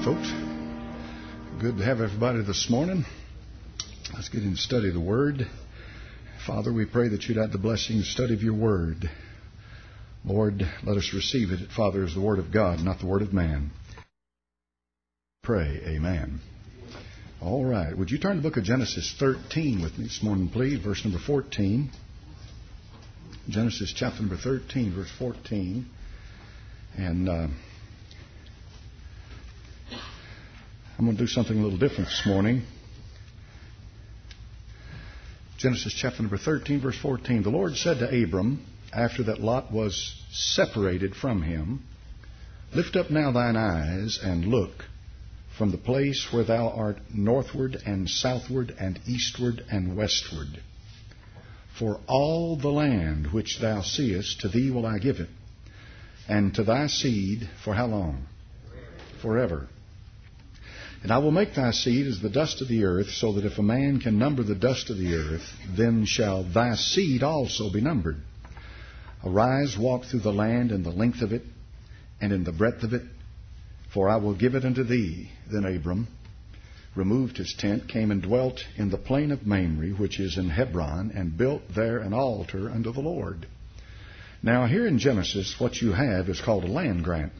folks. Good to have everybody this morning. Let's get in to study the Word. Father, we pray that you'd add the blessing and study of your Word. Lord, let us receive it, Father, as the Word of God, not the word of man. Pray, amen. All right. Would you turn to the book of Genesis 13 with me this morning, please? Verse number 14. Genesis chapter number 13, verse 14. And I'm going to do something a little different this morning. Genesis chapter number 13, verse 14. The Lord said to Abram, after that Lot was separated from him, lift up now thine eyes and look from the place where thou art northward and southward and eastward and westward. For all the land which thou seest, to thee will I give it, and to thy seed for how long? Forever. And I will make thy seed as the dust of the earth, so that if a man can number the dust of the earth, then shall thy seed also be numbered. Arise, walk through the land in the length of it, and in the breadth of it, for I will give it unto thee. Then Abram removed his tent, came and dwelt in the plain of Mamre, which is in Hebron, and built there an altar unto the Lord. Now here in Genesis, what you have is called a land grant.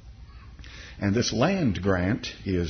And this land grant is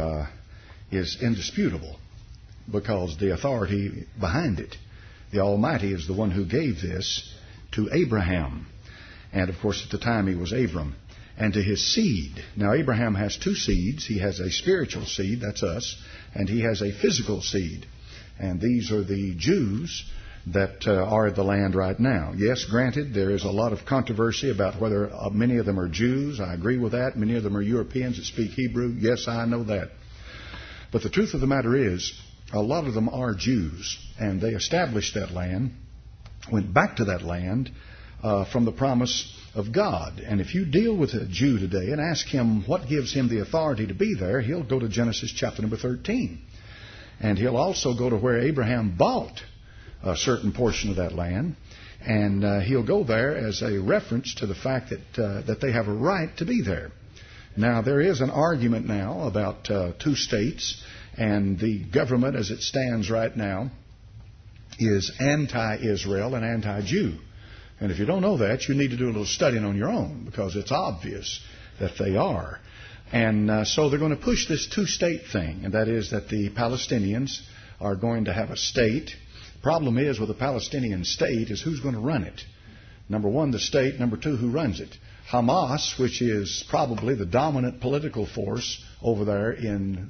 indisputable because the authority behind it, the Almighty, is the one who gave this to Abraham. And of course, at the time he was Abram. And to his seed. Now, Abraham has two seeds. He has a spiritual seed, that's us, and he has a physical seed. And these are the Jews that are the land right now. Yes, granted, there is a lot of controversy about whether many of them are Jews. I agree with that. Many of them are Europeans that speak Hebrew. Yes, I know that. But the truth of the matter is, a lot of them are Jews, and they established that land, went back to that land from the promise of God. And if you deal with a Jew today and ask him what gives him the authority to be there, he'll go to Genesis chapter number 13. And he'll also go to where Abraham bought a certain portion of that land, and he'll go there as a reference to the fact that they have a right to be there. Now, there is an argument now about two states, and the government as it stands right now is anti-Israel and anti-Jew. And if you don't know that, you need to do a little studying on your own, because it's obvious that they are. And so they're going to push this two-state thing, and that is that the Palestinians are going to have a state. Problem is with a Palestinian state is who's going to run it. Number one, the state. Number two, who runs it. Hamas, which is probably the dominant political force over there in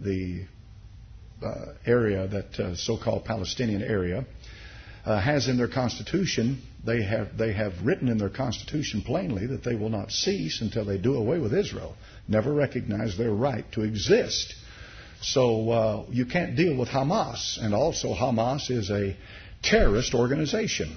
the area, that so-called Palestinian area, has in their constitution, they have written in their constitution plainly that they will not cease until they do away with Israel, never recognize their right to exist. So you can't deal with Hamas. And also Hamas is a terrorist organization.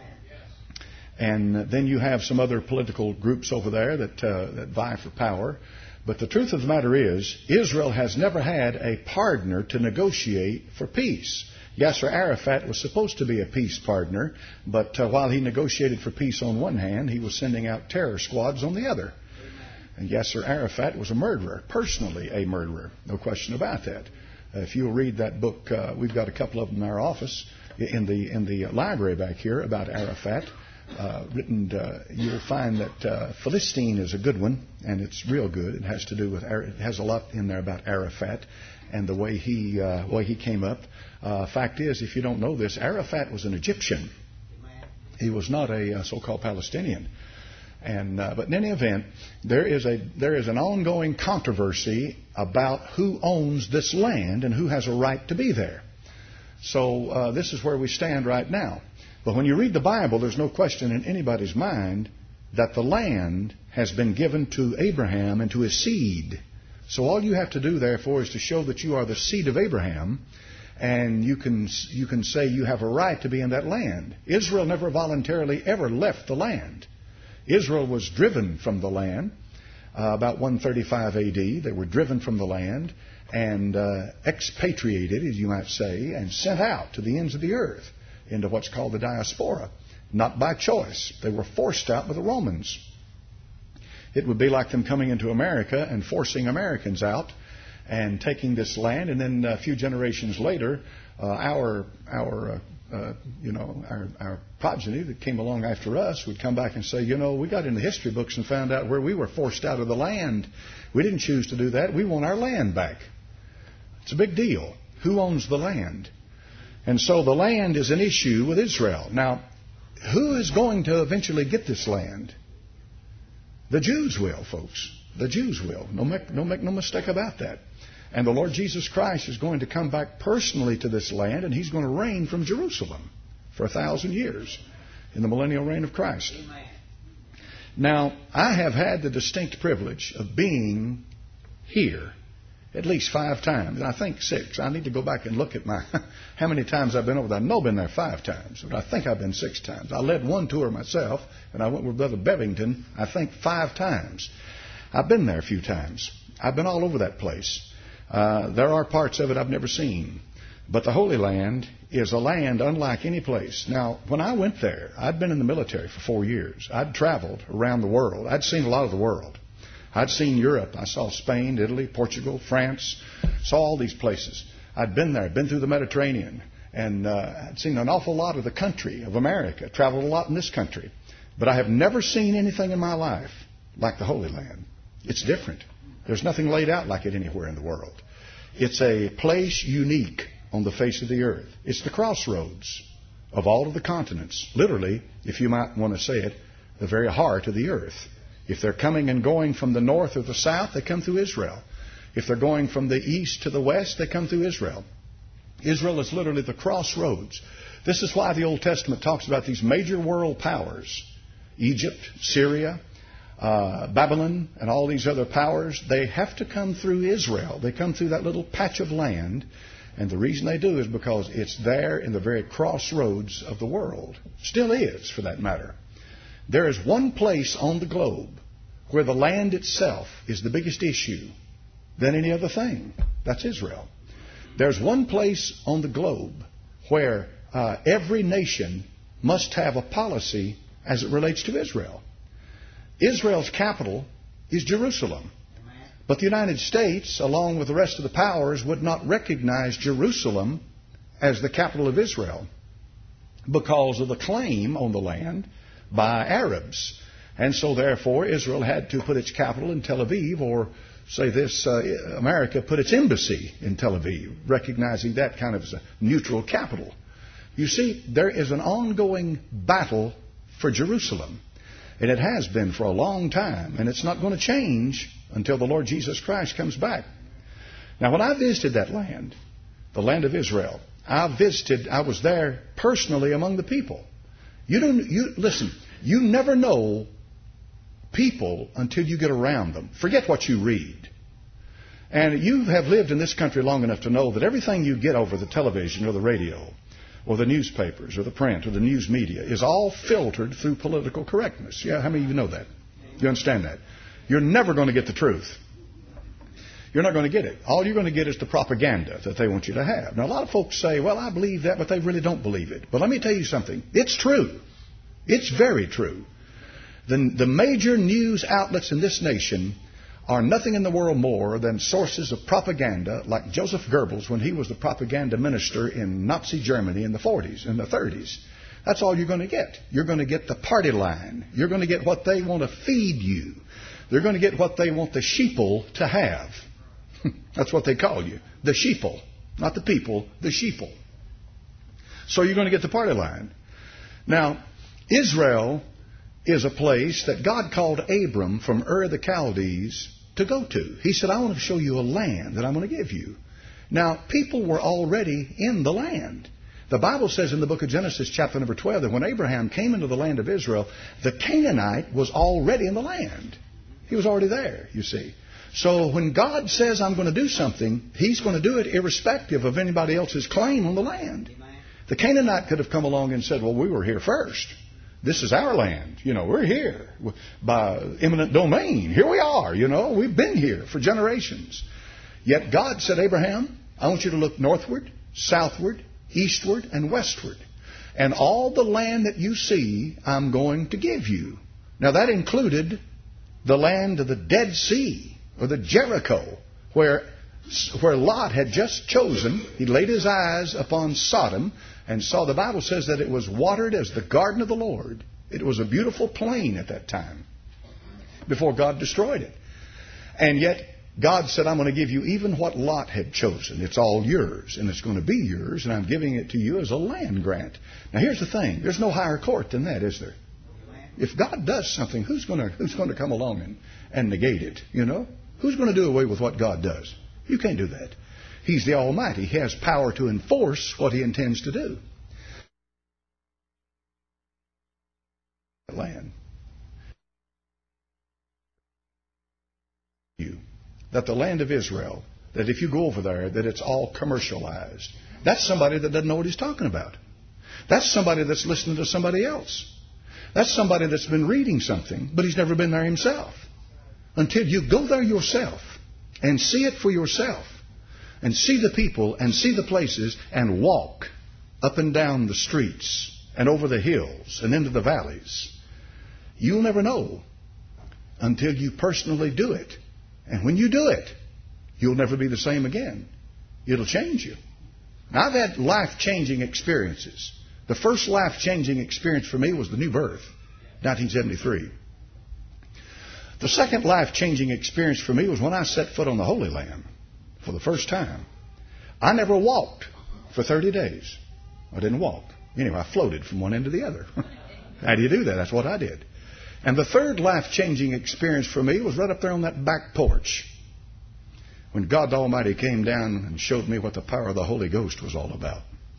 And then you have some other political groups over there that vie for power. But the truth of the matter is, Israel has never had a partner to negotiate for peace. Yasser Arafat was supposed to be a peace partner, but while he negotiated for peace on one hand, he was sending out terror squads on the other. And Yasser Arafat was a murderer, personally a murderer, no question about that. If you'll read that book, we've got a couple of them in our office, in the library back here, about Arafat. You'll find that Philistine is a good one, and it's real good. It has to do with it has a lot in there about Arafat and the way he came up. Fact is, if you don't know this, Arafat was an Egyptian. He was not a so-called Palestinian. And but in any event, there is an ongoing controversy about who owns this land and who has a right to be there. So this is where we stand right now. But when you read the Bible, there's no question in anybody's mind that the land has been given to Abraham and to his seed. So all you have to do, therefore, is to show that you are the seed of Abraham, and you can say you have a right to be in that land. Israel never voluntarily ever left the land. Israel was driven from the land about 135 A.D. They were driven from the land and expatriated, as you might say, and sent out to the ends of the earth into what's called the diaspora. Not by choice. They were forced out by the Romans. It would be like them coming into America and forcing Americans out and taking this land. And then a few generations later, our progeny that came along after us would come back and say, we got in the history books and found out where we were forced out of the land. We didn't choose to do that. We want our land back. It's a big deal. Who owns the land? And so the land is an issue with Israel. Now, who is going to eventually get this land? The Jews will, folks. The Jews will. Make no mistake about that. And the Lord Jesus Christ is going to come back personally to this land, and He's going to reign from Jerusalem for 1,000 years in the millennial reign of Christ. Amen. Now, I have had the distinct privilege of being here at least 5 times. I think 6. I need to go back and look at how many times I've been over there. I know I've been there 5 times, but I think I've been 6 times. I led one tour myself, and I went with Brother Bevington, I think 5 times. I've been there a few times. I've been all over that place. There are parts of it I've never seen. But the Holy Land is a land unlike any place. Now, when I went there, I'd been in the military for 4 years. I'd traveled around the world. I'd seen a lot of the world. I'd seen Europe. I saw Spain, Italy, Portugal, France. Saw all these places. I'd been there. I'd been through the Mediterranean. And I'd seen an awful lot of the country of America. Traveled a lot in this country. But I have never seen anything in my life like the Holy Land. It's different. There's nothing laid out like it anywhere in the world. It's a place unique on the face of the earth. It's the crossroads of all of the continents. Literally, if you might want to say it, the very heart of the earth. If they're coming and going from the north or the south, they come through Israel. If they're going from the east to the west, they come through Israel. Israel is literally the crossroads. This is why the Old Testament talks about these major world powers. Egypt, Syria, Babylon, and all these other powers. They have to come through Israel. They come through that little patch of land. And the reason they do is because it's there in the very crossroads of the world. Still is, for that matter. There is one place on the globe where the land itself is the biggest issue than any other thing. That's Israel. There's one place on the globe where every nation must have a policy as it relates to Israel. Israel's capital is Jerusalem. But the United States, along with the rest of the powers, would not recognize Jerusalem as the capital of Israel because of the claim on the land by Arabs. And so, therefore, Israel had to put its capital in Tel Aviv, or say this, America put its embassy in Tel Aviv, recognizing that kind of as a neutral capital. You see, there is an ongoing battle for Jerusalem. And it has been for a long time. And it's not going to change until the Lord Jesus Christ comes back. Now, when I visited that land, the land of Israel, I was there personally among the people. Listen, you never know people until you get around them. Forget what you read. And you have lived in this country long enough to know that everything you get over the television or the radio or the newspapers or the print or the news media is all filtered through political correctness. Yeah, how many of you know that? You understand that? You're never going to get the truth. You're not going to get it. All you're going to get is the propaganda that they want you to have. Now, a lot of folks say, well, I believe that, but they really don't believe it. But let me tell you something. It's true. It's very true. The major news outlets in this nation are nothing in the world more than sources of propaganda, like Joseph Goebbels when he was the propaganda minister in Nazi Germany in the 40s and the 30s. That's all you're going to get. You're going to get the party line. You're going to get what they want to feed you. They're going to get what they want the sheeple to have. That's what they call you. The sheeple. Not the people, the sheeple. So you're going to get the party line. Now, Israel is a place that God called Abram from Ur of the Chaldees to go to. He said, I want to show you a land that I'm going to give you. Now, people were already in the land. The Bible says in the book of Genesis, chapter number 12, that when Abraham came into the land of Israel, the Canaanite was already in the land. He was already there, you see. So when God says, I'm going to do something, He's going to do it irrespective of anybody else's claim on the land. The Canaanite could have come along and said, well, we were here first. This is our land. We're here by eminent domain. Here we are. We've been here for generations. Yet God said, Abraham, I want you to look northward, southward, eastward, and westward. And all the land that you see, I'm going to give you. Now that included the land of the Dead Sea, or the Jericho, where where Lot had just chosen, he laid his eyes upon Sodom and saw, the Bible says that it was watered as the garden of the Lord. It was a beautiful plain at that time before God destroyed it. And yet God said, I'm going to give you even what Lot had chosen. It's all yours, and it's going to be yours, and I'm giving it to you as a land grant. Now here's the thing. There's no higher court than that, is there? If God does something, who's going to come along and negate it? You know? Who's going to do away with what God does? You can't do that. He's the Almighty. He has power to enforce what He intends to do. Land. That the land of Israel, that if you go over there, that it's all commercialized. That's somebody that doesn't know what he's talking about. That's somebody that's listening to somebody else. That's somebody that's been reading something, but he's never been there himself. Until you go there yourself and see it for yourself and see the people and see the places and walk up and down the streets and over the hills and into the valleys, you'll never know until you personally do it. And when you do it, you'll never be the same again. It'll change you. Now, I've had life-changing experiences. The first life-changing experience for me was the new birth, 1973. The second life-changing experience for me was when I set foot on the Holy Land for the first time. I never walked for 30 days. I didn't walk. Anyway, I floated from one end to the other. How do you do that? That's what I did. And the third life-changing experience for me was right up there on that back porch when God Almighty came down and showed me what the power of the Holy Ghost was all about.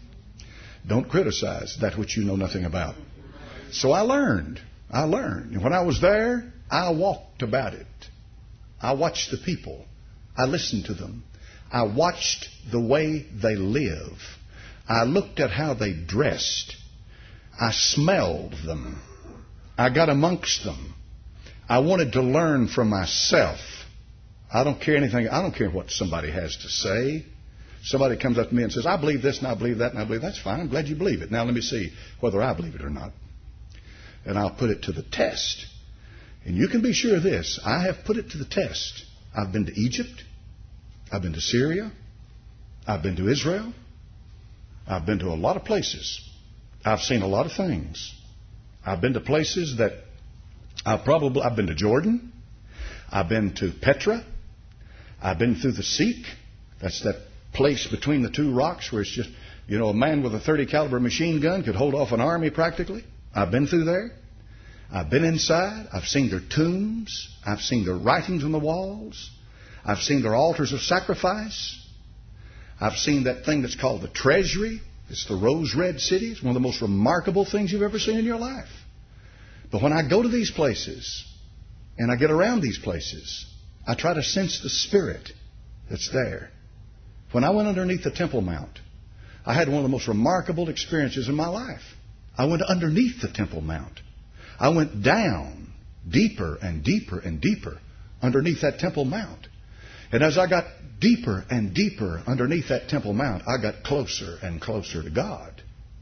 Don't criticize that which you know nothing about. So I learned. And when I was there, I walked about it. I watched the people. I listened to them. I watched the way they live. I looked at how they dressed. I smelled them. I got amongst them. I wanted to learn from myself. I don't care anything. I don't care what somebody has to say. Somebody comes up to me and says, I believe this and I believe that and I believe that's fine. I'm glad you believe it. Now let me see whether I believe it or not. And I'll put it to the test. And you can be sure of this. I have put it to the test. I've been to Egypt. I've been to Syria. I've been to Israel. I've been to a lot of places. I've seen a lot of things. I've been to places that I've been to Jordan. I've been to Petra. I've been through the Sikh. That's that place between the two rocks where it's just, a man with a .30 caliber machine gun could hold off an army practically. I've been through there. I've been inside. I've seen their tombs. I've seen their writings on the walls. I've seen their altars of sacrifice. I've seen that thing that's called the treasury. It's the Rose Red City. It's one of the most remarkable things you've ever seen in your life. But when I go to these places and I get around these places, I try to sense the spirit that's there. When I went underneath the Temple Mount, I had one of the most remarkable experiences in my life. I went underneath the Temple Mount. I went down deeper and deeper and deeper underneath that Temple Mount. And as I got deeper and deeper underneath that Temple Mount, I got closer and closer to God.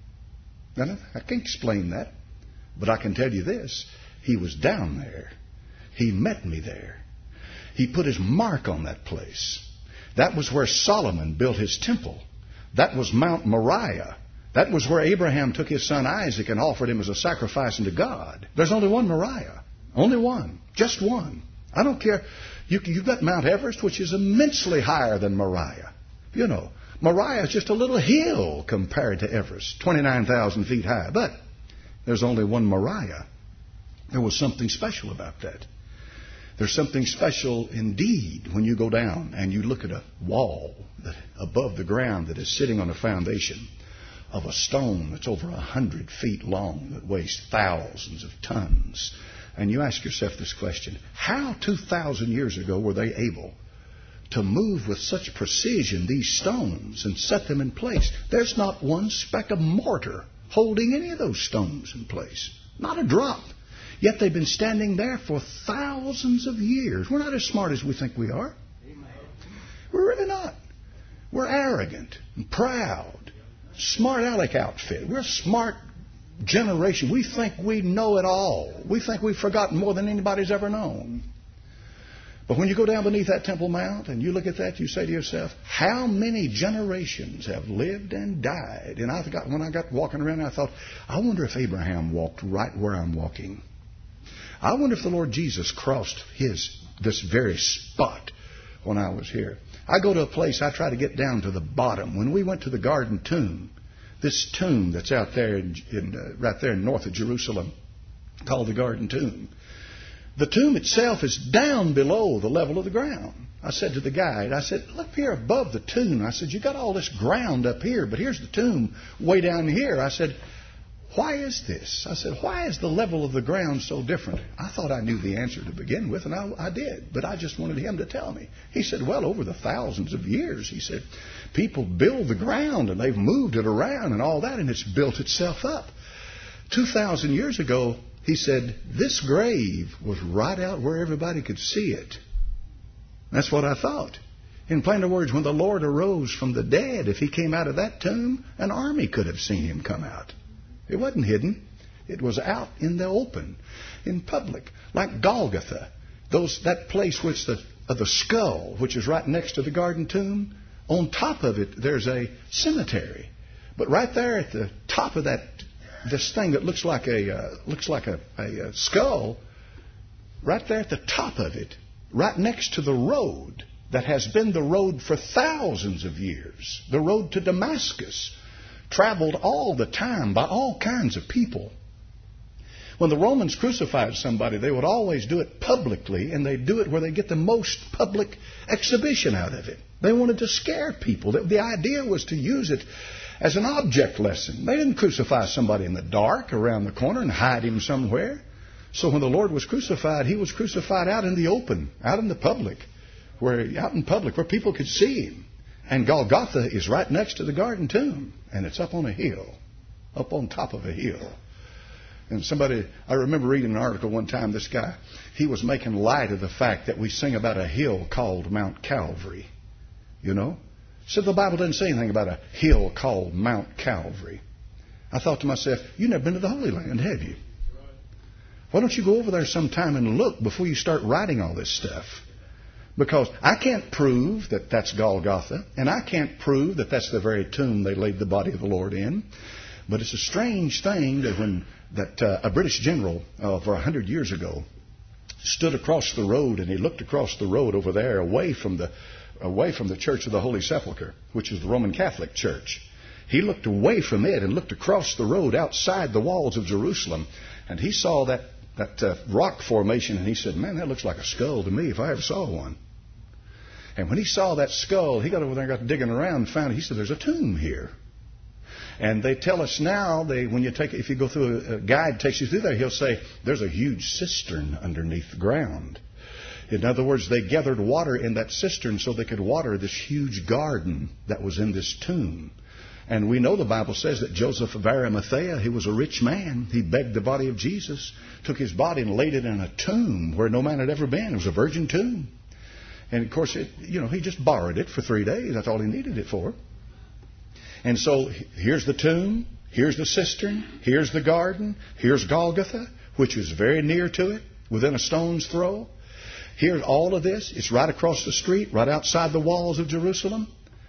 Now, I can't explain that, but I can tell you this. He was down there. He met me there. He put His mark on that place. That was where Solomon built his temple. That was Mount Moriah. That was where Abraham took his son Isaac and offered him as a sacrifice unto God. There's only one Moriah. Only one. Just one. I don't care. You've got Mount Everest, which is immensely higher than Moriah. Moriah is just a little hill compared to Everest, 29,000 feet high. But there's only one Moriah. There was something special about that. There's something special indeed when you go down and you look at a wall above the ground that is sitting on a foundation of a stone that's over 100 feet long that weighs thousands of tons. And you ask yourself this question: how 2,000 years ago were they able to move with such precision these stones and set them in place? There's not one speck of mortar holding any of those stones in place. Not a drop. Yet they've been standing there for thousands of years. We're not as smart as we think we are. We're really not. We're arrogant and proud. Smart aleck outfit. We're a smart generation. We think we know it all. We think we've forgotten more than anybody's ever known. But when you go down beneath that Temple Mount and you look at that, you say to yourself, how many generations have lived and died? And when I got walking around, I thought, I wonder if Abraham walked right where I'm walking. I wonder if the Lord Jesus crossed this very spot when I was here. I go to a place, I try to get down to the bottom. When we went to the Garden Tomb, this tomb that's out there right there north of Jerusalem, called the Garden Tomb, the tomb itself is down below the level of the ground. I said to the guide, I said, look here above the tomb. I said, you got all this ground up here, but here's the tomb way down here. I said, why is this? I said, why is the level of the ground so different? I thought I knew the answer to begin with, and I did, but I just wanted him to tell me. He said, well, over the thousands of years, he said, people build the ground, and they've moved it around and all that, and it's built itself up. 2,000 years ago, he said, this grave was right out where everybody could see it. That's what I thought. In plainer words, when the Lord arose from the dead, if he came out of that tomb, an army could have seen him come out. It wasn't hidden. It was out in the open, in public, like Golgotha. That place which the skull, which is right next to the Garden Tomb, on top of it there's a cemetery. But right there at the top of this thing that looks like a skull, right there at the top of it, right next to the road that has been the road for thousands of years, the road to Damascus, traveled all the time by all kinds of people. When the Romans crucified somebody, they would always do it publicly, and they'd do it where they get the most public exhibition out of it. They wanted to scare people. The idea was to use it as an object lesson. They didn't crucify somebody in the dark around the corner and hide him somewhere. So when the Lord was crucified, he was crucified out in the open, out in the public, where people could see him. And Golgotha is right next to the Garden Tomb, and it's up on a hill, up on top of a hill. And I remember reading an article one time, this guy, he was making light of the fact that we sing about a hill called Mount Calvary. You know? So the Bible doesn't say anything about a hill called Mount Calvary. I thought to myself, you've never been to the Holy Land, have you? Why don't you go over there sometime and look before you start writing all this stuff? Because I can't prove that that's Golgotha, and I can't prove that that's the very tomb they laid the body of the Lord in. But it's a strange thing that a British general over 100 years ago stood across the road, and he looked across the road over there away from the Church of the Holy Sepulchre, which is the Roman Catholic Church. He looked away from it and looked across the road outside the walls of Jerusalem, and he saw that rock formation, and he said, man, that looks like a skull to me if I ever saw one. And when he saw that skull, he got over there and got digging around and found it. He said, there's a tomb here. And they tell us now, if you go through, a guide takes you through there, he'll say, there's a huge cistern underneath the ground. In other words, they gathered water in that cistern so they could water this huge garden that was in this tomb. And we know the Bible says that Joseph of Arimathea, he was a rich man. He begged the body of Jesus, took his body and laid it in a tomb where no man had ever been. It was a virgin tomb. And of course, he just borrowed it for 3 days. That's all he needed it for. And so here's the tomb, here's the cistern, here's the garden, here's Golgotha, which is very near to it, within a stone's throw. Here's all of this. It's right across the street, right outside the walls of Jerusalem.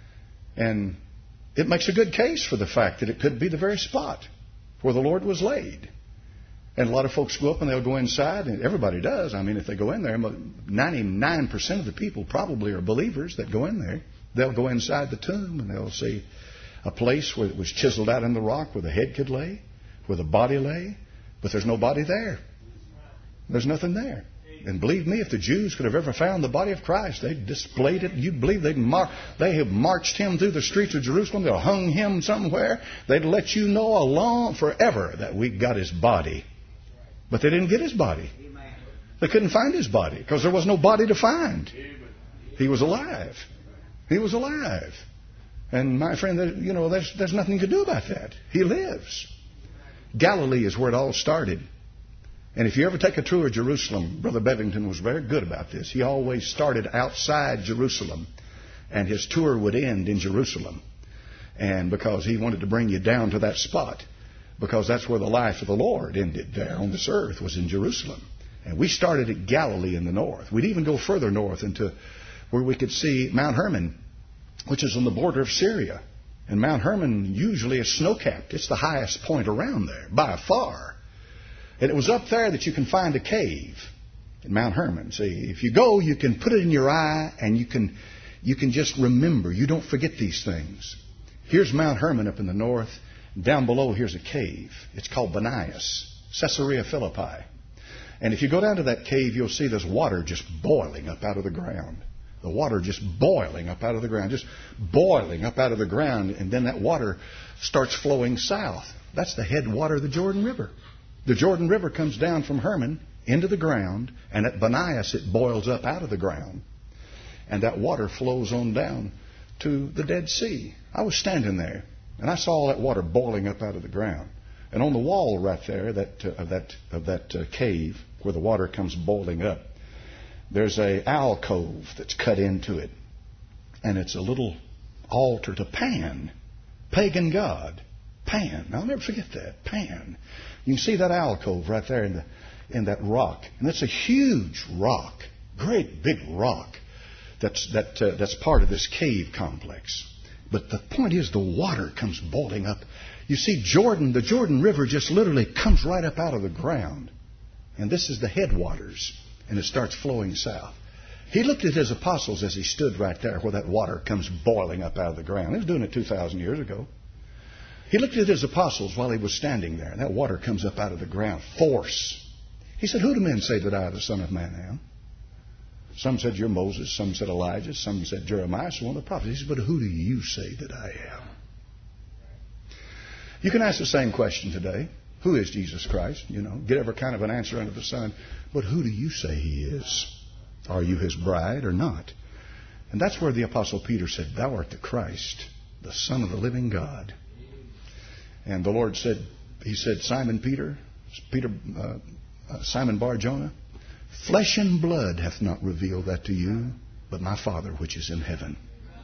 And it makes a good case for the fact that it could be the very spot where the Lord was laid. And a lot of folks go up and they'll go inside, and everybody does. I mean, if they go in there, 99% of the people probably are believers that go in there. They'll go inside the tomb and they'll see a place where it was chiseled out in the rock where the head could lay, where the body lay, but there's no body there. There's nothing there. And believe me, if the Jews could have ever found the body of Christ, they'd displayed it. You'd believe they have marched him through the streets of Jerusalem. They'll hung him somewhere. They'd let you know forever that we got his body. But they didn't get his body. They couldn't find his body because there was no body to find. He was alive. He was alive. And my friend, there's nothing you can do about that. He lives. Galilee is where it all started. And if you ever take a tour of Jerusalem, Brother Bevington was very good about this. He always started outside Jerusalem, and his tour would end in Jerusalem. And because he wanted to bring you down to that spot, because that's where the life of the Lord ended there on this earth, was in Jerusalem. And we started at Galilee in the north. We'd even go further north into where we could see Mount Hermon, which is on the border of Syria. And Mount Hermon usually is snow-capped. It's the highest point around there, by far. And it was up there that you can find a cave in Mount Hermon. See, if you go, you can put it in your eye, and you can just remember. You don't forget these things. Here's Mount Hermon up in the north. Down below, here's a cave. It's called Banias, Caesarea Philippi. And if you go down to that cave, you'll see there's water just boiling up out of the ground. The water just boiling up out of the ground, just boiling up out of the ground. And then that water starts flowing south. That's the headwater of the Jordan River. The Jordan River comes down from Hermon into the ground, and at Banias it boils up out of the ground. And that water flows on down to the Dead Sea. I was standing there, and I saw all that water boiling up out of the ground. And on the wall right there of that cave where the water comes boiling up, there's a alcove that's cut into it. And it's a little altar to Pan, pagan god. Pan. I'll never forget that. Pan. You can see that alcove right there in that rock. And it's a huge rock. Great big rock that's part of this cave complex. But the point is, the water comes boiling up. You see, the Jordan River just literally comes right up out of the ground. And this is the headwaters. And it starts flowing south. He looked at his apostles as he stood right there where that water comes boiling up out of the ground. He was doing it 2,000 years ago. He looked at his apostles while he was standing there. And that water comes up out of the ground. Force. He said, "Who do men say that I, the Son of Man, am?" Some said, "You're Moses." Some said, "Elijah." Some said, "Jeremiah." So one of the prophets. He said, "But who do you say that I am?" You can ask the same question today. Who is Jesus Christ? Get every kind of an answer under the sun. But who do you say he is? Are you his bride or not? And that's where the Apostle Peter said, "Thou art the Christ, the Son of the living God." And the Lord said, he said, Simon Bar-Jonah, "Flesh and blood hath not revealed that to you, but my Father which is in heaven."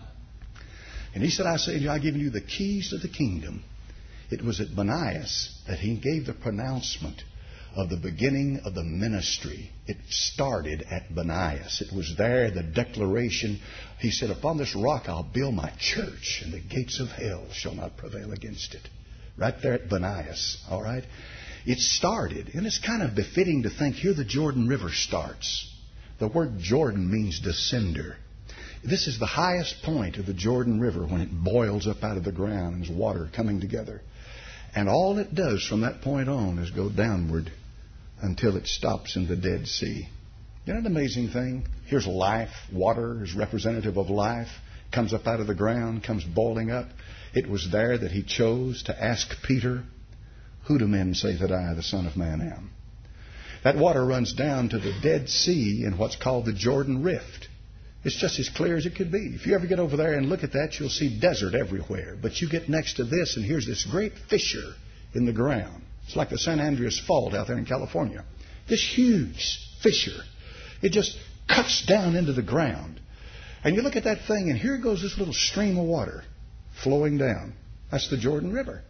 And he said, "I say to you, I've given you the keys to the kingdom." It was at Banias that he gave the pronouncement of the beginning of the ministry. It started at Banias. It was there, the declaration. He said, "Upon this rock I'll build my church, and the gates of hell shall not prevail against it." Right there at Banias, all right? It started, and it's kind of befitting to think here the Jordan River starts. The word Jordan means descender. This is the highest point of the Jordan River when it boils up out of the ground and there's water coming together. And all it does from that point on is go downward until it stops in the Dead Sea. Isn't that an amazing thing? Here's life. Water is representative of life. Comes up out of the ground, comes boiling up. It was there that he chose to ask Peter, "Who do men say that I, the Son of Man, am?" That water runs down to the Dead Sea in what's called the Jordan Rift. It's just as clear as it could be. If you ever get over there and look at that, you'll see desert everywhere. But you get next to this, and here's this great fissure in the ground. It's like the San Andreas Fault out there in California. This huge fissure. It just cuts down into the ground. And you look at that thing, and here goes this little stream of water flowing down. That's the Jordan River.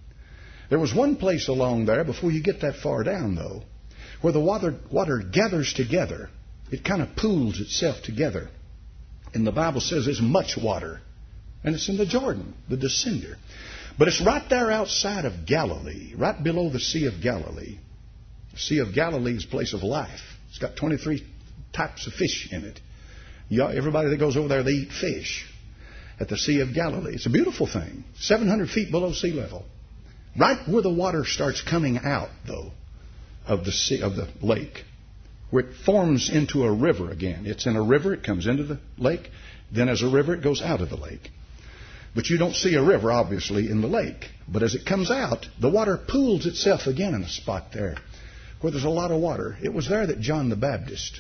There was one place along there, before you get that far down, though, where the water gathers together. It kind of pools itself together. And the Bible says there's much water. And it's in the Jordan, the descender. But it's right there outside of Galilee, right below the Sea of Galilee. The Sea of Galilee is a place of life. It's got 23 types of fish in it. Everybody that goes over there, they eat fish at the Sea of Galilee. It's a beautiful thing. 700 feet below sea level. Right where the water starts coming out, though, of the lake, where it forms into a river again. It's in a river, it comes into the lake. Then as a river, it goes out of the lake. But you don't see a river, obviously, in the lake. But as it comes out, the water pools itself again in a spot there where there's a lot of water. It was there that John the Baptist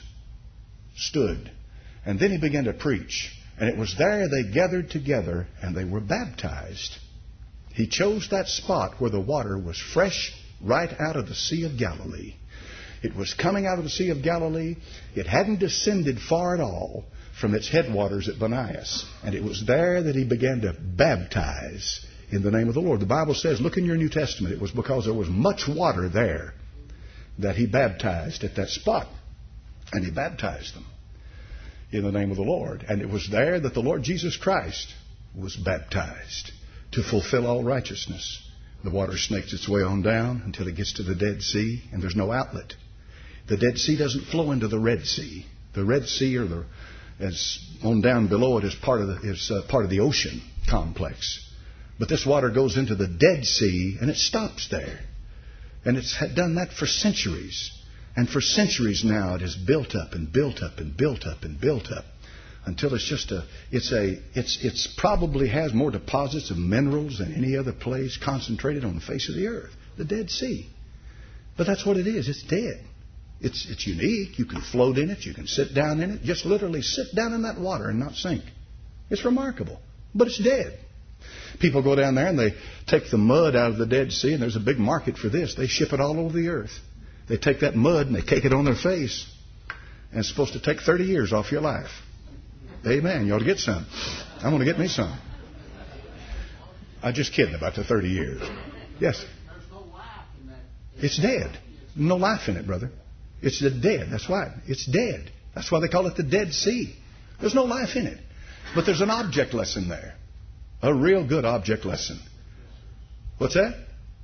stood. And then he began to preach. And it was there they gathered together and they were baptized. He chose that spot where the water was fresh right out of the Sea of Galilee. It was coming out of the Sea of Galilee. It hadn't descended far at all from its headwaters at Banias. And it was there that he began to baptize in the name of the Lord. The Bible says, look in your New Testament, it was because there was much water there that he baptized at that spot. And he baptized them in the name of the Lord. And it was there that the Lord Jesus Christ was baptized to fulfill all righteousness. The water snakes its way on down until it gets to the Dead Sea, and there's no outlet. The Dead Sea doesn't flow into the Red Sea. The Red Sea, as on down below it, is part of the ocean complex. But this water goes into the Dead Sea, and it stops there. And it's done that for centuries. And for centuries now, it has built up and built up and built up and built up until it's probably has more deposits of minerals than any other place concentrated on the face of the earth. The Dead Sea. But that's what it is. It's dead. It's unique. You can float in it. You can sit down in it. Just literally sit down in that water and not sink. It's remarkable. But it's dead. People go down there and they take the mud out of the Dead Sea, and there's a big market for this. They ship it all over the earth. They take that mud and they take it on their face. And it's supposed to take 30 years off your life. Amen. You ought to get some. I'm going to get me some. I'm just kidding about the 30 years. Yes. There's no life in that. It's dead. No life in it, brother. It's dead. That's why. It's dead. That's why they call it the Dead Sea. There's no life in it. But there's an object lesson there. A real good object lesson. What's that?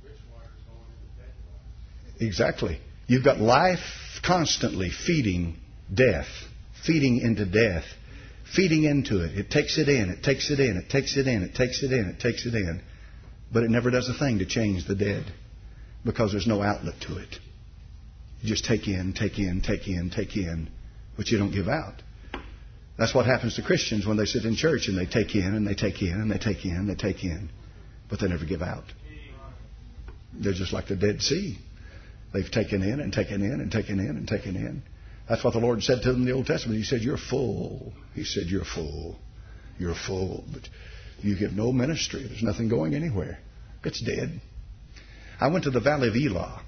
Exactly. You've got life constantly feeding death, feeding into death, feeding into it. It takes it in, it takes it in, it takes it in, it takes it in, it takes it in. But it never does a thing to change the dead because there's no outlet to it. You just take in, take in, take in, take in, but you don't give out. That's what happens to Christians when they sit in church and they take in and they take in and they take in and they take in, but they never give out. They're just like the Dead Sea. They've taken in and taken in and taken in and taken in. That's what the Lord said to them in the Old Testament. He said, you're full. He said, you're full. You're full. But you give no ministry. There's nothing going anywhere. It's dead. I went to the Valley of Elah.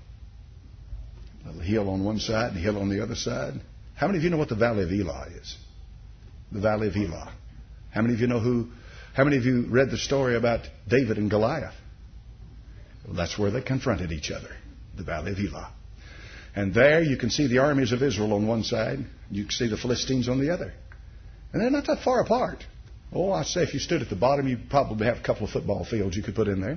A hill on one side and a hill on the other side. How many of you know what the Valley of Elah is? The Valley of Elah. How many of you how many of you read the story about David and Goliath? Well, that's where they confronted each other. The Valley of Elah. And there you can see the armies of Israel on one side. You can see the Philistines on the other. And they're not that far apart. Oh, I'd say if you stood at the bottom, you'd probably have a couple of football fields you could put in there.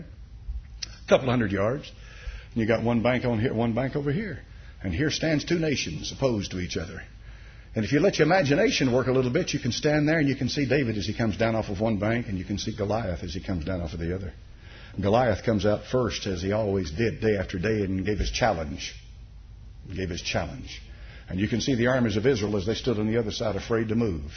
A couple 100 yards. And you got one bank on here, one bank over here. And here stands two nations opposed to each other. And if you let your imagination work a little bit, you can stand there and you can see David as he comes down off of one bank, and you can see Goliath as he comes down off of the other. Goliath comes out first, as he always did, day after day, and gave his challenge. He gave his challenge. And you can see the armies of Israel as they stood on the other side, afraid to move.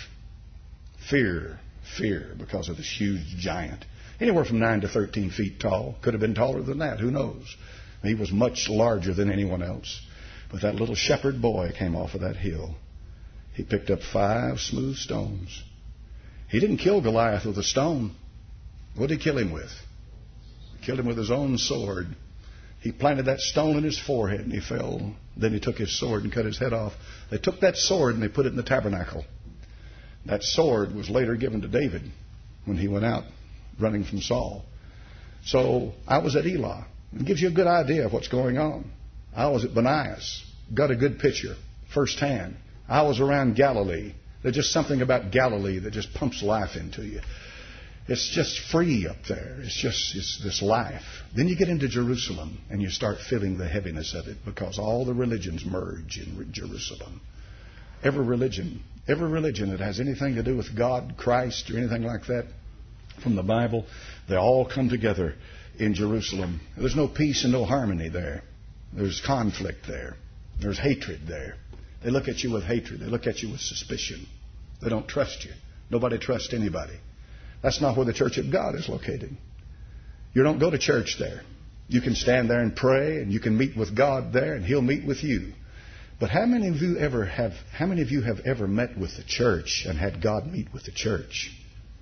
Fear, because of this huge giant. Anywhere from 9 to 13 feet tall. Could have been taller than that. Who knows? He was much larger than anyone else. But that little shepherd boy came off of that hill. He picked up 5 smooth stones. He didn't kill Goliath with a stone. What did he kill him with? He killed him with his own sword. He planted that stone in his forehead and he fell. Then he took his sword and cut his head off. They took that sword and they put it in the tabernacle. That sword was later given to David when he went out running from Saul. So I was at Elah. It gives you a good idea of what's going on. I was at Banias. Got a good picture firsthand. I was around Galilee. There's just something about Galilee that just pumps life into you. It's just free up there. It's this life. Then you get into Jerusalem and you start feeling the heaviness of it because all the religions merge in Jerusalem. Every religion that has anything to do with God, Christ, or anything like that from the Bible, they all come together in Jerusalem. There's no peace and no harmony there. There's conflict there. There's hatred there. They look at you with hatred. They look at you with suspicion. They don't trust you. Nobody trusts anybody. That's not where the church of God is located. You don't go to church there. You can stand there and pray, and you can meet with God there, and He'll meet with you. But how many of you have ever met with the church and had God meet with the church?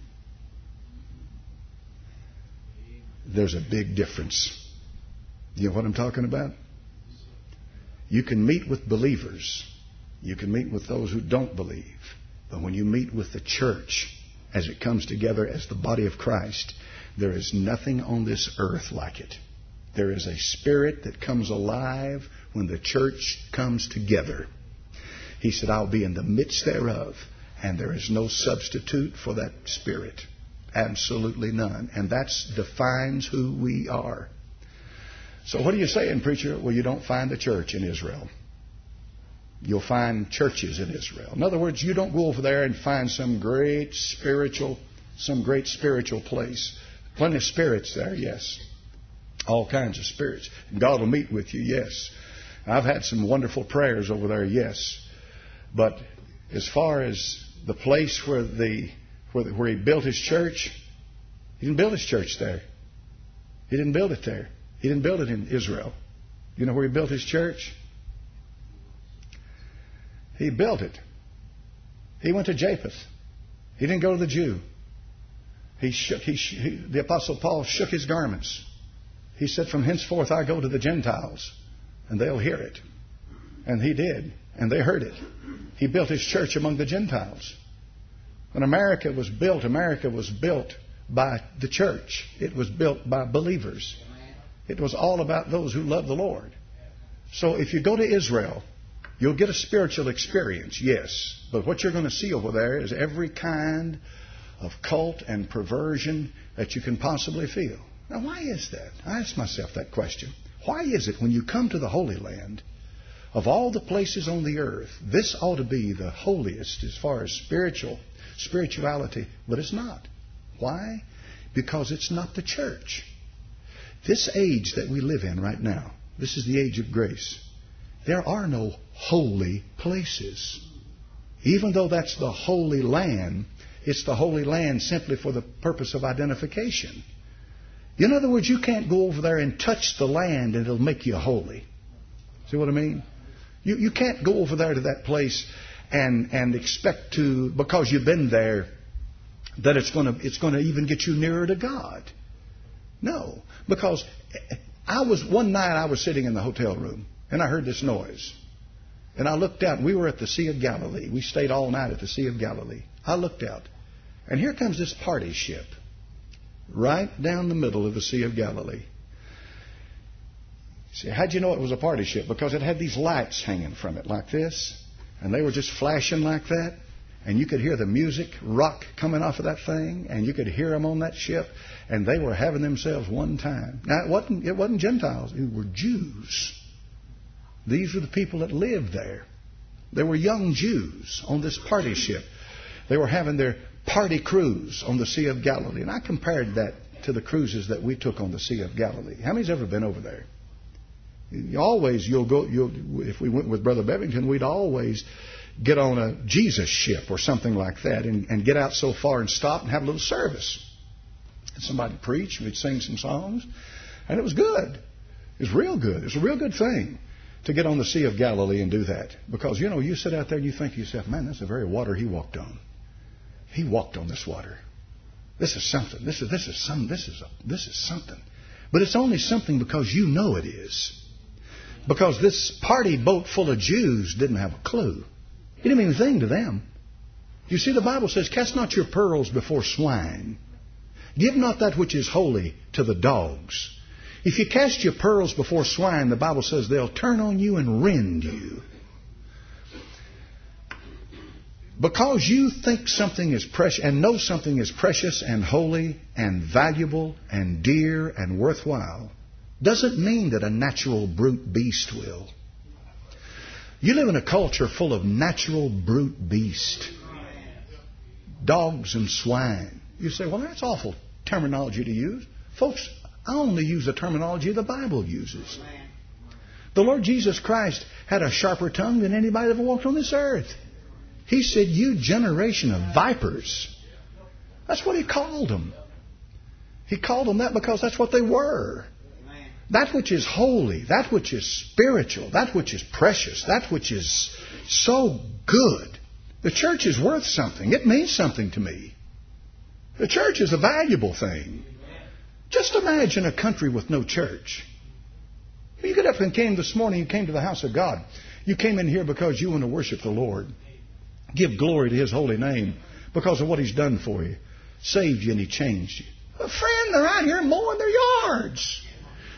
There's a big difference. You know what I'm talking about? You can meet with believers. You can meet with those who don't believe. But when you meet with the church, as it comes together as the body of Christ, there is nothing on this earth like it. There is a spirit that comes alive when the church comes together. He said, I'll be in the midst thereof, and there is no substitute for that spirit. Absolutely none. And that defines who we are. So what are you saying, preacher? Well, you don't find the church in Israel. You'll find churches in Israel. In other words, you don't go over there and find some great spiritual place. Plenty of spirits there, yes. All kinds of spirits. And God will meet with you, yes. I've had some wonderful prayers over there, yes. But as far as the place where He built His church, He didn't build His church there. He didn't build it there. He didn't build it in Israel. You know where He built His church? He built it. He went to Japheth. He didn't go to the Jew. The Apostle Paul shook his garments. He said, from henceforth I go to the Gentiles, and they'll hear it. And he did, and they heard it. He built His church among the Gentiles. When America was built by the church. It was built by believers. It was all about those who love the Lord. So if you go to Israel, you'll get a spiritual experience, yes. But what you're going to see over there is every kind of cult and perversion that you can possibly feel. Now, why is that? I ask myself that question. Why is it when you come to the Holy Land, of all the places on the earth, this ought to be the holiest as far as spirituality, but it's not. Why? Because it's not the church. This age that we live in right now, this is the age of grace. There are no holy places. Even though that's the Holy Land, it's the Holy Land simply for the purpose of identification. In other words, you can't go over there and touch the land and it'll make you holy. See what I mean? You can't go over there to that place and expect to, because you've been there, that it's going to even get you nearer to God. No, because one night I was sitting in the hotel room and I heard this noise. And I looked out, and we were at the Sea of Galilee. We stayed all night at the Sea of Galilee. I looked out, and here comes this party ship right down the middle of the Sea of Galilee. See, how'd you know it was a party ship? Because it had these lights hanging from it like this, and they were just flashing like that, and you could hear the music rock coming off of that thing, and you could hear them on that ship, and they were having themselves one time. Now, it wasn't Gentiles. It were Jews. These were the people that lived there. They were young Jews on this party ship. They were having their party cruise on the Sea of Galilee. And I compared that to the cruises that we took on the Sea of Galilee. How many's ever been over there? If we went with Brother Bevington, we'd always get on a Jesus ship or something like that and get out so far and stop and have a little service. And somebody preach, we'd sing some songs, and it was good. It was real good. It was a real good thing to get on the Sea of Galilee and do that. Because, you sit out there and you think to yourself, man, that's the very water He walked on. He walked on this water. This is something. This is something. But it's only something because you know it is. Because this party boat full of Jews didn't have a clue. It didn't mean a thing to them. You see, the Bible says, cast not your pearls before swine. Give not that which is holy to the dogs. If you cast your pearls before swine, the Bible says they'll turn on you and rend you. Because you think something is precious and know something is precious and holy and valuable and dear and worthwhile, doesn't mean that a natural brute beast will. You live in a culture full of natural brute beast. Dogs and swine. You say, well, that's awful terminology to use. Folks, I only use the terminology the Bible uses. The Lord Jesus Christ had a sharper tongue than anybody that ever walked on this earth. He said, you generation of vipers. That's what He called them. He called them that because that's what they were. That which is holy, that which is spiritual, that which is precious, that which is so good. The church is worth something. It means something to me. The church is a valuable thing. Just imagine a country with no church. You get up and came this morning, you came to the house of God. You came in here because you want to worship the Lord. Give glory to His holy name because of what He's done for you. Saved you and He changed you. Well, friend, they're out here mowing their yards.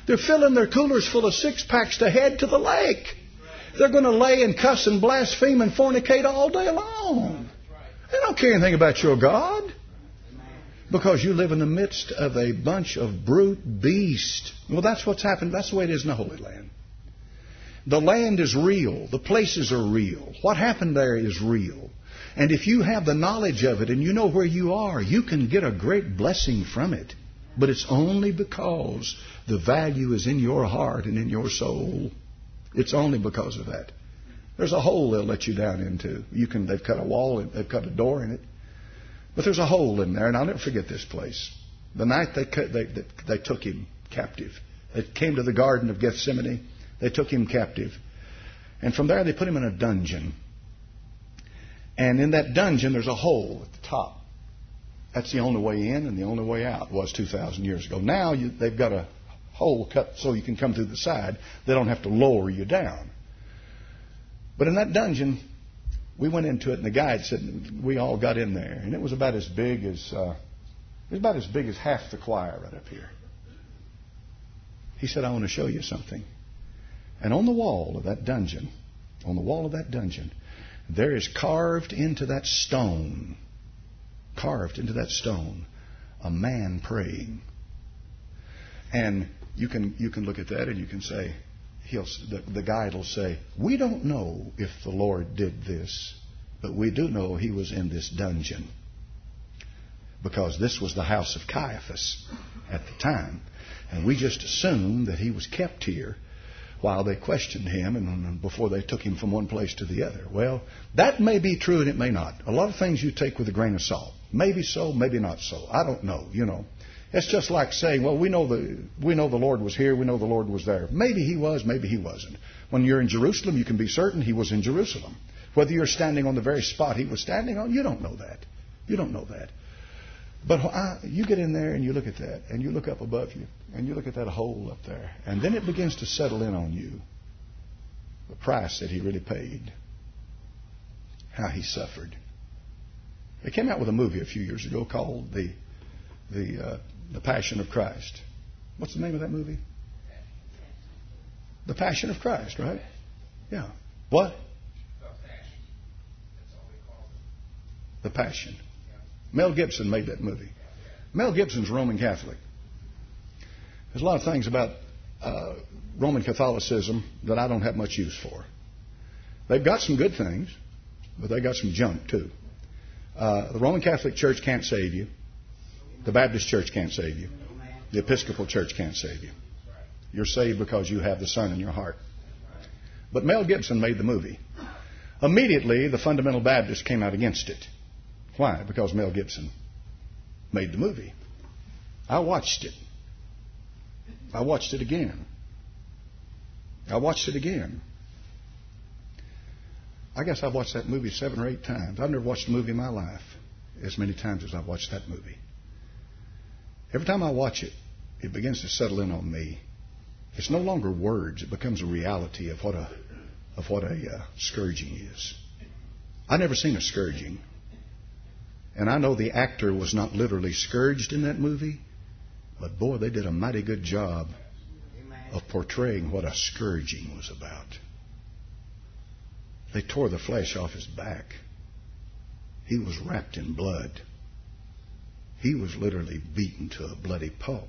They're filling their coolers full of six-packs to head to the lake. They're going to lay and cuss and blaspheme and fornicate all day long. They don't care anything about your God. Because you live in the midst of a bunch of brute beasts. Well, that's what's happened. That's the way it is in the Holy Land. The land is real. The places are real. What happened there is real. And if you have the knowledge of it and you know where you are, you can get a great blessing from it. But it's only because the value is in your heart and in your soul. It's only because of that. There's a hole they'll let you down into. They've cut a wall, they've cut a door in it. But there's a hole in there, and I'll never forget this place. The night they took him captive. They came to the Garden of Gethsemane. They took him captive. And from there they put him in a dungeon. And in that dungeon there's a hole at the top. That's the only way in and the only way out was 2,000 years ago. Now they've got a hole cut so you can come through the side. They don't have to lower you down. But in that dungeon, we went into it, and the guide said we all got in there, and it was about as big as half the choir right up here. He said, "I want to show you something." And on the wall of that dungeon, there is carved into that stone, a man praying. And you can look at that and you can say, the guide will say, "We don't know if the Lord did this, but we do know he was in this dungeon." Because this was the house of Caiaphas at the time. And we just assumed that he was kept here while they questioned him and before they took him from one place to the other. Well, that may be true and it may not. A lot of things you take with a grain of salt. Maybe so, maybe not so. I don't know, It's just like saying, well, we know the Lord was here, we know the Lord was there. Maybe he was, maybe he wasn't. When you're in Jerusalem, you can be certain he was in Jerusalem. Whether you're standing on the very spot he was standing on, you don't know that. You don't know that. But you get in there and you look at that, and you look up above you, and you look at that hole up there, and then it begins to settle in on you. The price that he really paid. How he suffered. They came out with a movie a few years ago called The Passion of Christ. What's the name of that movie? The Passion of Christ, right? Yeah. What? The Passion. Mel Gibson made that movie. Mel Gibson's Roman Catholic. There's a lot of things about Roman Catholicism that I don't have much use for. They've got some good things, but they got some junk too. The Roman Catholic Church can't save you. The Baptist Church can't save you. The Episcopal Church can't save you. You're saved because you have the Son in your heart. But Mel Gibson made the movie. Immediately, the fundamental Baptists came out against it. Why? Because Mel Gibson made the movie. I watched it. I watched it again. I guess I've watched that movie 7 or 8 times. I've never watched a movie in my life as many times as I've watched that movie. Every time I watch it, it begins to settle in on me. It's no longer words. It becomes a reality of what a scourging is. I've never seen a scourging. And I know the actor was not literally scourged in that movie, but boy, they did a mighty good job of portraying what a scourging was about. They tore the flesh off his back. He was wrapped in blood. He was literally beaten to a bloody pulp.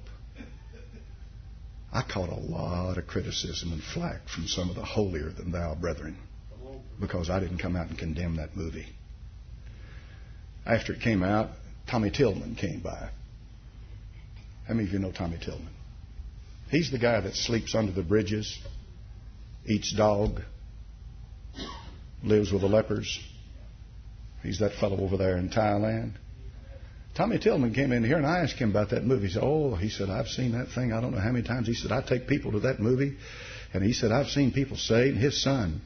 I caught a lot of criticism and flack from some of the holier-than-thou brethren because I didn't come out and condemn that movie. After it came out, Tommy Tillman came by. How many of you know Tommy Tillman? He's the guy that sleeps under the bridges, eats dog, lives with the lepers. He's that fellow over there in Thailand. Tommy Tillman came in here and I asked him about that movie. He said, I've seen that thing I don't know how many times. He said, I take people to that movie. And he said, I've seen people saved. His son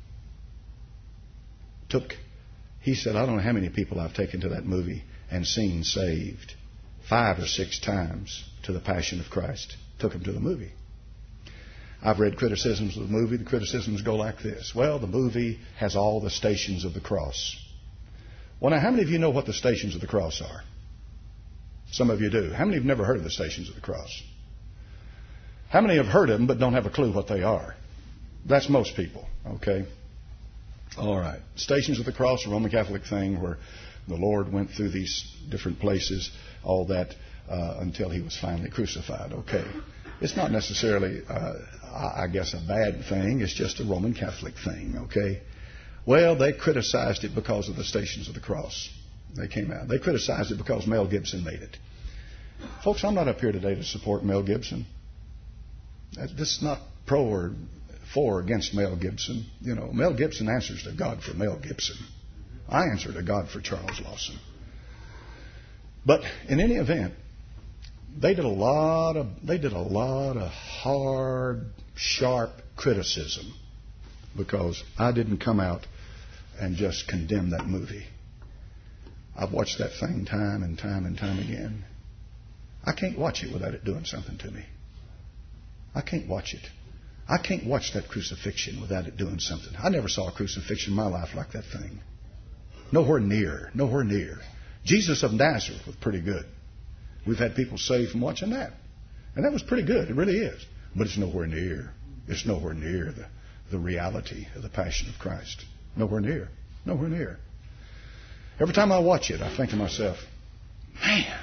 he said, I don't know how many people I've taken to that movie and seen saved 5 or 6 times to the Passion of Christ. Took them to the movie. I've read criticisms of the movie. The criticisms go like this. Well, the movie has all the stations of the cross. Well, now, how many of you know what the stations of the cross are? Some of you do. How many have never heard of the stations of the cross? How many have heard of them but don't have a clue what they are? That's most people, okay? All right. Stations of the Cross, a Roman Catholic thing where the Lord went through these different places, all that, until he was finally crucified. Okay. It's not necessarily, I guess, a bad thing. It's just a Roman Catholic thing, okay? Well, they criticized it because of the Stations of the Cross. They came out. They criticized it because Mel Gibson made it. Folks, I'm not up here today to support Mel Gibson. This is not pro or for or against Mel Gibson. You know, Mel Gibson answers to God for Mel Gibson. I answer to God for Charles Lawson. But in any event, they did a lot of hard, sharp criticism because I didn't come out and just condemn that movie. I've watched that thing time and time and time again. I can't watch it without it doing something to me. I can't watch it. I can't watch that crucifixion without it doing something. I never saw a crucifixion in my life like that thing. Nowhere near. Nowhere near. Jesus of Nazareth was pretty good. We've had people saved from watching that. And that was pretty good. It really is. But it's nowhere near. It's nowhere near the reality of the Passion of Christ. Nowhere near. Nowhere near. Every time I watch it, I think to myself, man,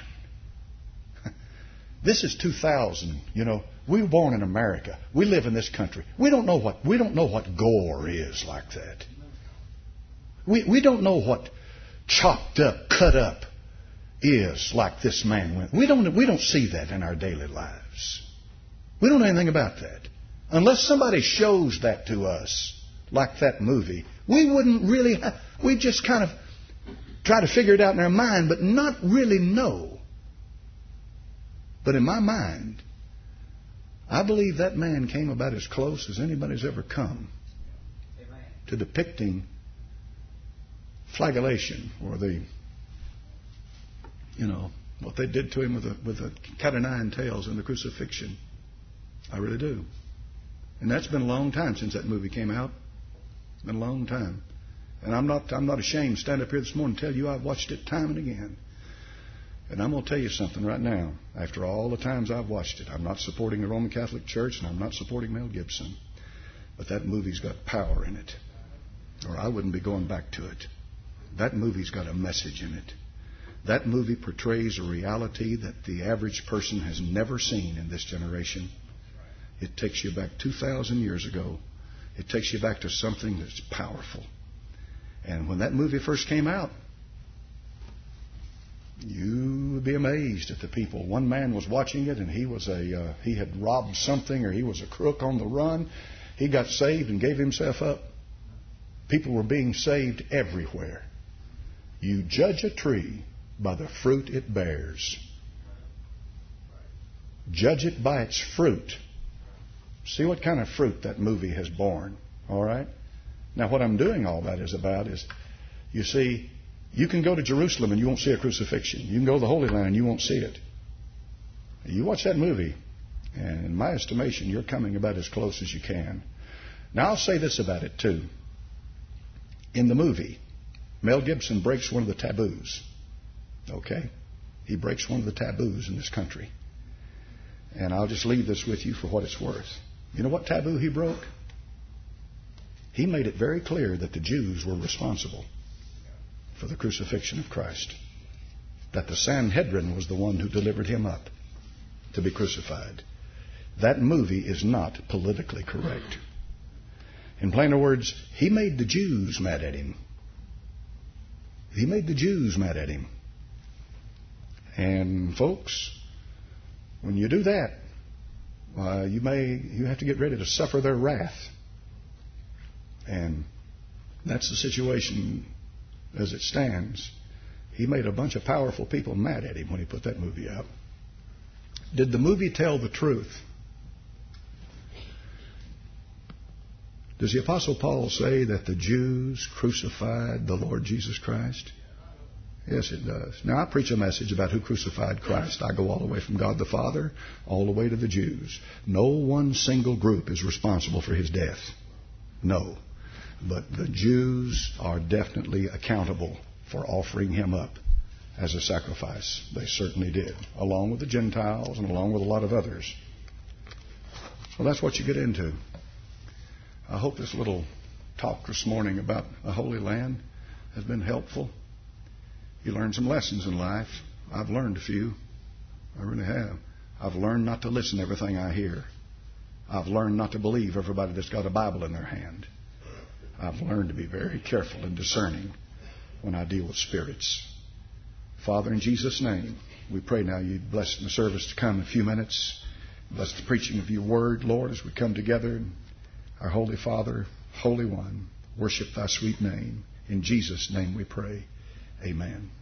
this is 2000. You know, we were born in America. We live in this country. We don't know what gore is like that. We don't know what chopped up, cut up is like this man went. We don't see that in our daily lives. We don't know anything about that. Unless somebody shows that to us, like that movie, we wouldn't really we'd just kind of try to figure it out in our mind, but not really know. But in my mind, I believe that man came about as close as anybody's ever come to depicting flagellation, or what they did to him with the cat o' nine tails and the crucifixion. I really do. And that's been a long time since that movie came out. It's been a long time. And I'm not ashamed to stand up here this morning and tell you I've watched it time and again. And I'm going to tell you something right now. After all the times I've watched it, I'm not supporting the Roman Catholic Church and I'm not supporting Mel Gibson. But that movie's got power in it, or I wouldn't be going back to it. That movie's got a message in it. That movie portrays a reality that the average person has never seen in this generation. It takes you back 2,000 years ago. It takes you back to something that's powerful. And when that movie first came out, you would be amazed at the people. One man was watching it, and he had robbed something, or he was a crook on the run. He got saved and gave himself up. People were being saved everywhere. You judge a tree by the fruit it bears. Judge it by its fruit. See what kind of fruit that movie has borne. All right? Now, what I'm doing all that is about is, you see, you can go to Jerusalem and you won't see a crucifixion. You can go to the Holy Land and you won't see it. You watch that movie, and in my estimation, you're coming about as close as you can. Now, I'll say this about it, too. In the movie, Mel Gibson breaks one of the taboos. Okay? He breaks one of the taboos in this country. And I'll just leave this with you for what it's worth. You know what taboo he broke? He made it very clear that the Jews were responsible for the crucifixion of Christ. That the Sanhedrin was the one who delivered him up to be crucified. That movie is not politically correct. In plainer words, he made the Jews mad at him. He made the Jews mad at him. And folks, when you do that, you have to get ready to suffer their wrath. And that's the situation as it stands. He made a bunch of powerful people mad at him when he put that movie out. Did the movie tell the truth? Does the Apostle Paul say that the Jews crucified the Lord Jesus Christ? Yes, it does. Now, I preach a message about who crucified Christ. I go all the way from God the Father all the way to the Jews. No one single group is responsible for his death. No. But the Jews are definitely accountable for offering him up as a sacrifice. They certainly did, along with the Gentiles and along with a lot of others. So that's what you get into. I hope this little talk this morning about the Holy Land has been helpful. You learn some lessons in life. I've learned a few. I really have. I've learned not to listen to everything I hear. I've learned not to believe everybody that's got a Bible in their hand. I've learned to be very careful and discerning when I deal with spirits. Father, in Jesus' name, we pray now you bless the service to come in a few minutes. Bless the preaching of your word, Lord, as we come together. Our Holy Father, Holy One, worship thy sweet name. In Jesus' name we pray. Amen.